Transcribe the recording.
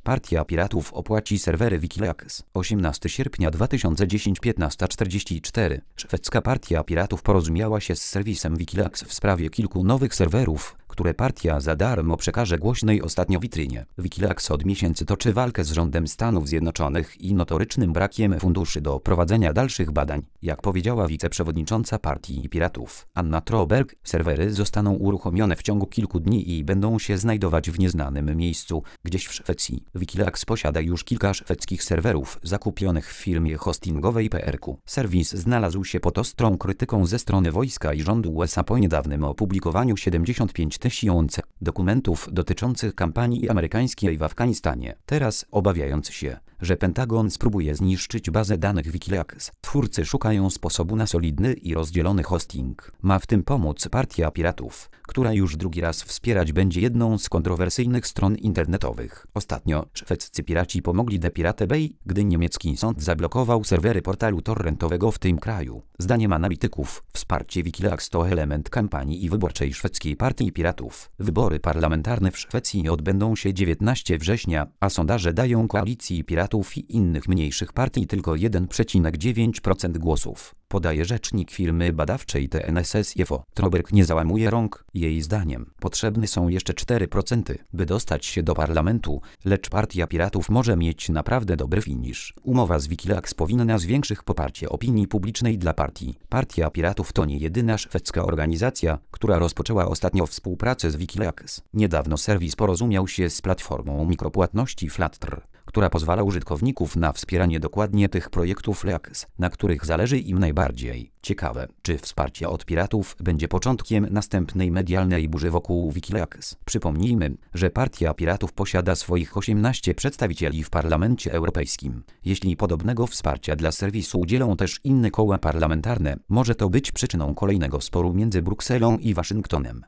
Partia Piratów opłaci serwery Wikileaks. 18 sierpnia 2010 15:44. Szwedzka Partia Piratów porozumiała się z serwisem Wikileaks w sprawie kilku nowych serwerów, które partia za darmo przekaże głośnej ostatnio witrynie. Wikileaks od miesięcy toczy walkę z rządem Stanów Zjednoczonych i notorycznym brakiem funduszy do prowadzenia dalszych badań. Jak powiedziała wiceprzewodnicząca Partii Piratów Anna Troberg, serwery zostaną uruchomione w ciągu kilku dni i będą się znajdować w nieznanym miejscu, gdzieś w Szwecji. Wikileaks posiada już kilka szwedzkich serwerów zakupionych w firmie hostingowej PRQ. Serwis znalazł się pod ostrą krytyką ze strony wojska i rządu USA po niedawnym opublikowaniu 75 000 dokumentów dotyczących kampanii amerykańskiej w Afganistanie. Teraz, obawiając się, że Pentagon spróbuje zniszczyć bazę danych Wikileaks, twórcy szukają sposobu na solidny i rozdzielony hosting. Ma w tym pomóc Partia Piratów, która już drugi raz wspierać będzie jedną z kontrowersyjnych stron internetowych. Ostatnio szwedzcy piraci pomogli The Pirate Bay, gdy niemiecki sąd zablokował serwery portalu torrentowego w tym kraju. Zdaniem analityków, wsparcie Wikileaks to element kampanii i wyborczej szwedzkiej Partii Piratów. Wybory parlamentarne w Szwecji odbędą się 19 września, a sondaże dają koalicji piratów i innych mniejszych partii tylko 1,9% głosów, podaje rzecznik firmy badawczej TNSS-IFO. Troberg nie załamuje rąk. Jej zdaniem potrzebne są jeszcze 4%, by dostać się do parlamentu, lecz Partia Piratów może mieć naprawdę dobry finisz. Umowa z Wikileaks powinna zwiększyć poparcie opinii publicznej dla partii. Partia Piratów to nie jedyna szwedzka organizacja, która rozpoczęła ostatnio współpracę z Wikileaks. Niedawno serwis porozumiał się z platformą mikropłatności Flutter, która pozwala użytkowników na wspieranie dokładnie tych projektów Leaks, na których zależy im najbardziej. Ciekawe, czy wsparcie od piratów będzie początkiem następnej medialnej burzy wokół Wikileaks. Przypomnijmy, że Partia Piratów posiada swoich 18 przedstawicieli w Parlamencie Europejskim. Jeśli podobnego wsparcia dla serwisu udzielą też inne koła parlamentarne, może to być przyczyną kolejnego sporu między Brukselą i Waszyngtonem.